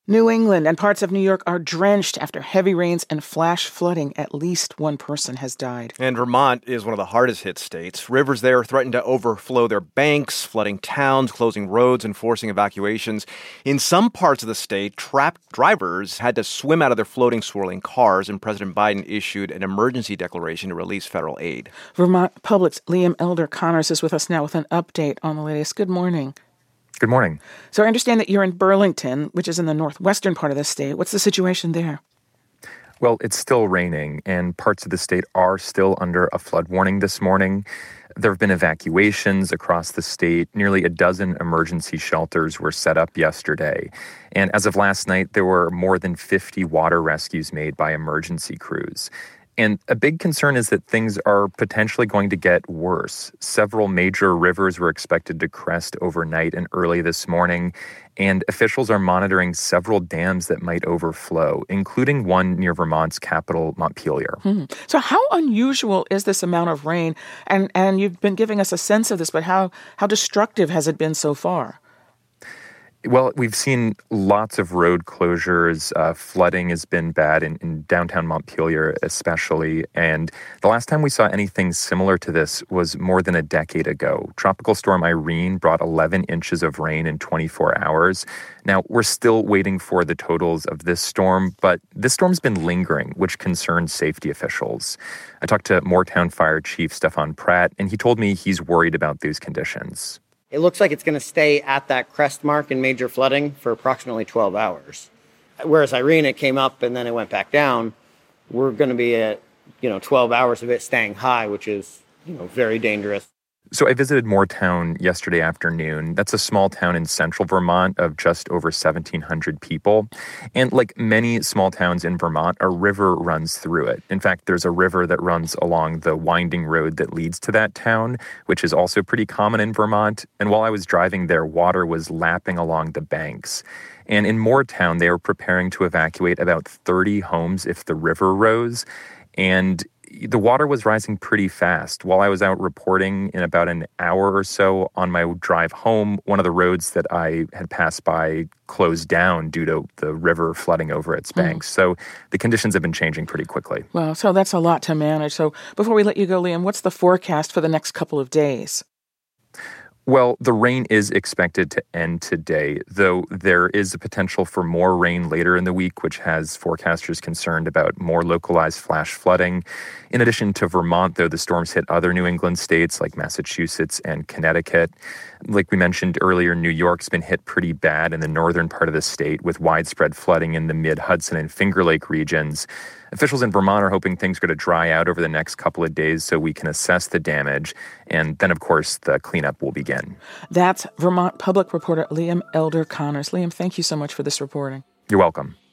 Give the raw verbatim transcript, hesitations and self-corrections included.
New England and parts of New York are drenched after heavy rains and flash flooding. At least one person has died. And Vermont is one of the hardest hit states. Rivers there threaten to overflow their banks, flooding towns, closing roads, and forcing evacuations. In some parts of the state, trapped drivers had to swim out of their floating, swirling cars, and President Biden issued an emergency declaration to release federal aid. Vermont Public's Liam Elder Connors is with us now with an update on the latest. Good morning. Good morning. So I understand that you're in Burlington, which is in the northwestern part of the state. What's the situation there? Well, it's still raining, and parts of the state are still under a flood warning this morning. There have been evacuations across the state. Nearly a dozen emergency shelters were set up yesterday. And as of last night, there were more than fifty water rescues made by emergency crews. And a big concern is that things are potentially going to get worse. Several major rivers were expected to crest overnight and early this morning, and officials are monitoring several dams that might overflow, including one near Vermont's capital, Montpelier. Hmm. So how unusual is this amount of rain? And and you've been giving us a sense of this, but how, how destructive has it been so far? Well, we've seen lots of road closures. Uh, flooding has been bad in, in downtown Montpelier especially. And the last time we saw anything similar to this was more than a decade ago. Tropical Storm Irene brought eleven inches of rain in twenty-four hours. Now, we're still waiting for the totals of this storm, but this storm's been lingering, which concerns safety officials. I talked to Moortown Fire Chief Stefan Pratt, and he told me he's worried about these conditions. It looks like it's going to stay at that crest mark in major flooding for approximately twelve hours. Whereas Irene, it came up and then it went back down. We're going to be at, you know, twelve hours of it staying high, which is, you know, very dangerous. So I visited Moortown yesterday afternoon. That's a small town in central Vermont of just over seventeen hundred people. And like many small towns in Vermont, a river runs through it. In fact, there's a river that runs along the winding road that leads to that town, which is also pretty common in Vermont. And while I was driving there, water was lapping along the banks. And in Moortown, they were preparing to evacuate about thirty homes if the river rose. And the water was rising pretty fast. While I was out reporting in about an hour or so on my drive home, one of the roads that I had passed by closed down due to the river flooding over its banks. Mm. So the conditions have been changing pretty quickly. Well, so that's a lot to manage. So before we let you go, Liam, what's the forecast for the next couple of days? Well, the rain is expected to end today, though there is a potential for more rain later in the week, which has forecasters concerned about more localized flash flooding. In addition to Vermont, though, the storms hit other New England states like Massachusetts and Connecticut. Like we mentioned earlier, New York's been hit pretty bad in the northern part of the state with widespread flooding in the mid-Hudson and Finger Lake regions. Officials in Vermont are hoping things are going to dry out over the next couple of days so we can assess the damage. And then, of course, the cleanup will begin. That's Vermont Public reporter Liam Elder Connors. Liam, thank you so much for this reporting. You're welcome.